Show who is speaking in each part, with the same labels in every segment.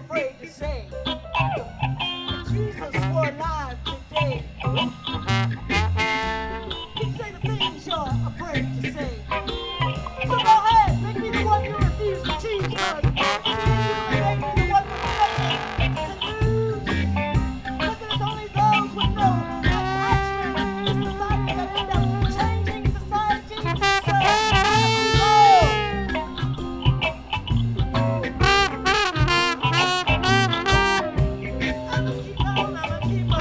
Speaker 1: afraid to say. But Jesus swore alive today. You say the things you're afraid to say. So go ahead, make me the one you refuse to choose, cause make me the one with nothing to lose. Cause there's only those with no attachment to society that end up changing society. So I'ma keep on. I'ma keep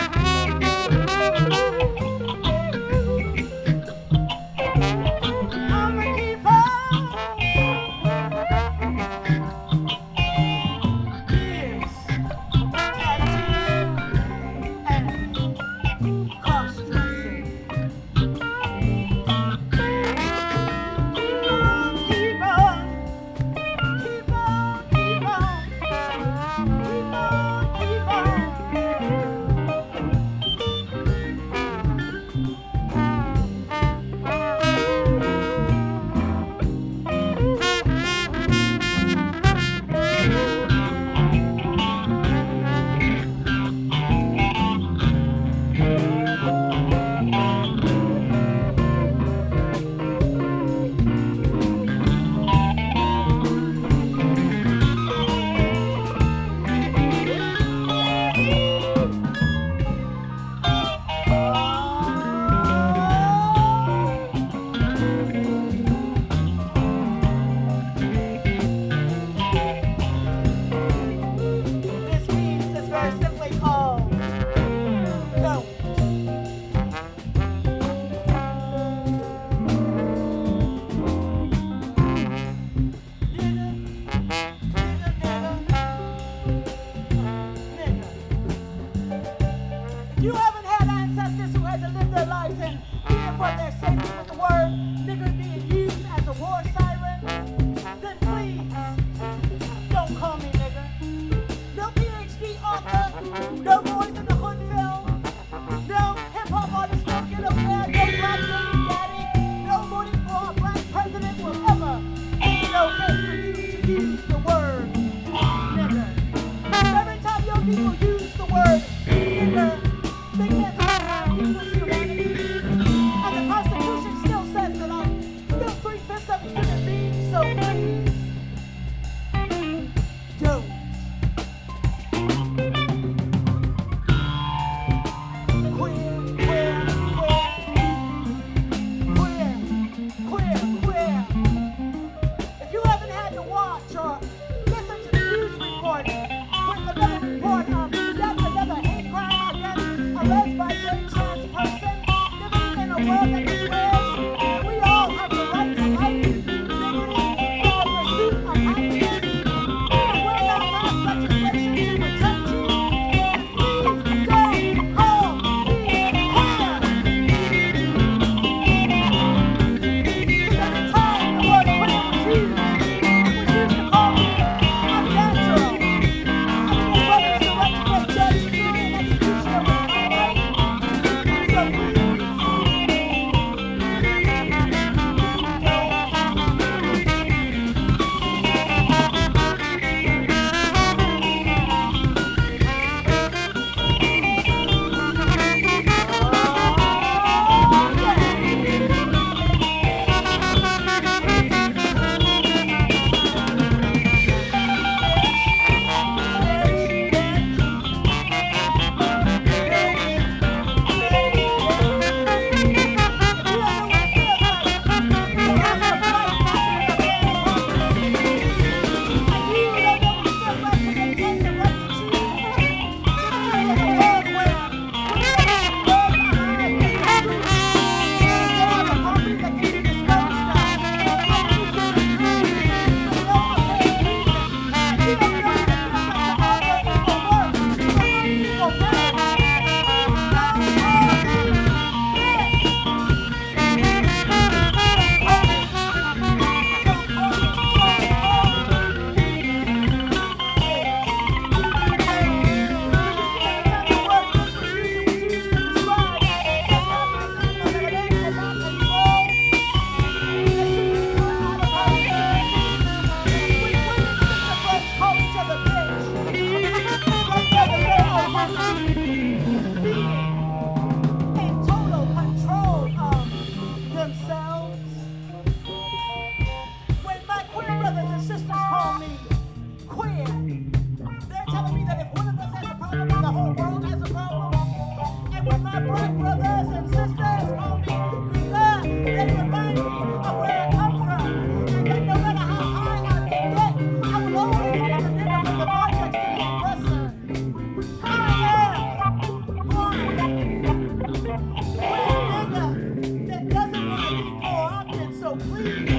Speaker 1: you haven't had ancestors who had to live their lives in fear for their safety with the word nigger being used as a war siren, then please don't call me nigger. No PhD author, no Boys in the Hood film, no hip-hop artist will get up there, no black baby daddy, no voting for a black president will ever make it okay for you to use the word nigger. Every time your people use the word nigger, they So please